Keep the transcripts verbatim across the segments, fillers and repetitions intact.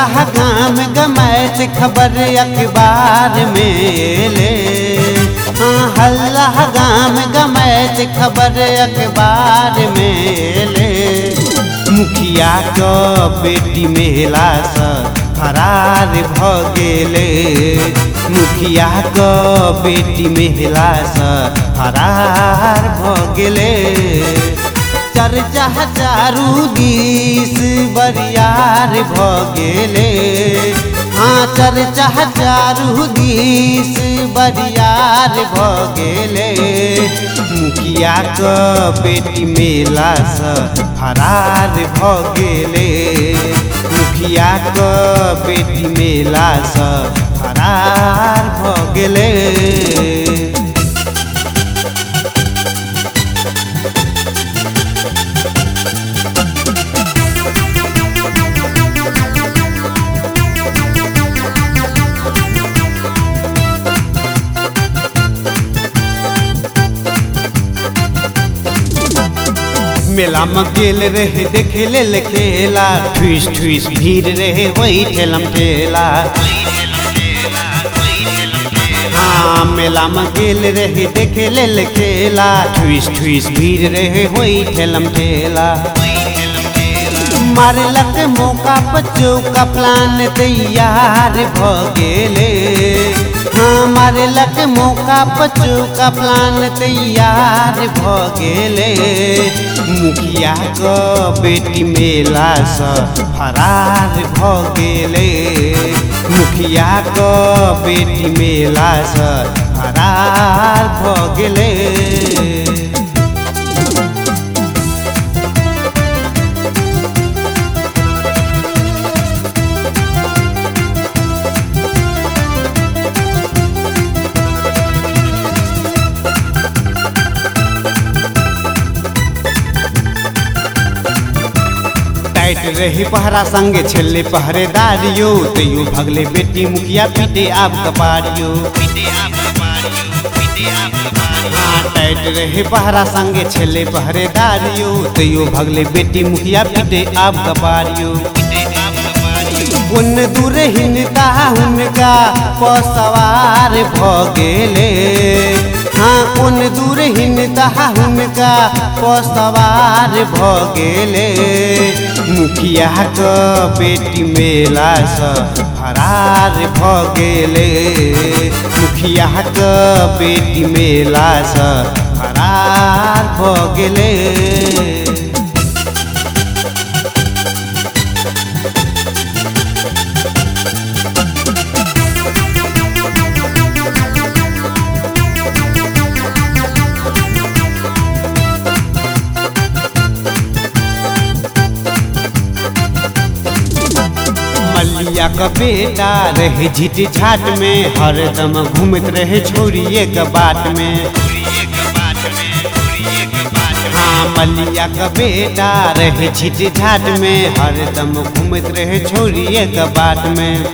हल्ला गाम गमैत खबर अखबार में ले। हाँ हल्ला गाम गमैत खबर अखबार में ले। मुखिया को बेटी महिला से फरार भ गेले। मुखिया को बेटी महिला से फरार भ गेले। चर्चा चारू दिस बरियार भ गेले। हाँ चर्चा चारू दिस बरियार भ गेले। मुखिया को बेटी महिला से फरार भ गेले। मुखिया को बेटी महिला से फरार भ गेले। मेला में गेल रहे देखे ले खेला। ठुस ठुस भीड़ रहे वही ठेलम ठेला। हाँ मेला में गेल रहे देखे ले खेला। ठुस ठुस भीड़ रहे वही ठेलम ठेला। मारलक मौका पर चौका प्लान तैयार भ गेले। हाँ मारलक मौका पर चौका प्लान तैयार भ गेले। मुखिया को बेटी महिला से फरार भ गेले। मुखिया को बेटी महिला से फरार भ गेले। टाइट रही पहरा संगे छेले पहरेदारियो। तैयो भगले बेटी मुखिया पीटे आप कपारियो। हाँ टाइट रहे पहरा संगे छेले पहरेदारियो। तैयो भगले बेटी मुखिया पीटे आप कपारियो। उन दूर हिनता हुनका पसवार भ गेले। हाँ उन दूर हिनता हुनका पसवार भ गेले। मुखिया को बेटी महिला से फरार भ गेले। मुखिया को बेटी महिला से फरार भ गेले। मलिया का बेटा रहे झिट झाट में। हरदम घूमत रहे छोरिए के बाट में। हाँ मलिया का बेटा रहे झिट झाट में। हरदम घूमत रहे छोरिए के बाट में।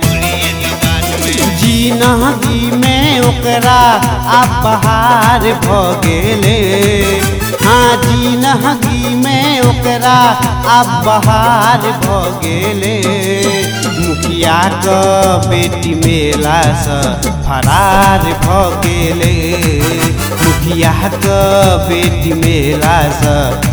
जिंदगी में ओकरा आप बहार भ गेले। हाँ जिंदगी में ओकरा आप बहार भ गेले। मुखिया को बेटी महिला से फरार भ गेले। मुखिया को बेटी महिला से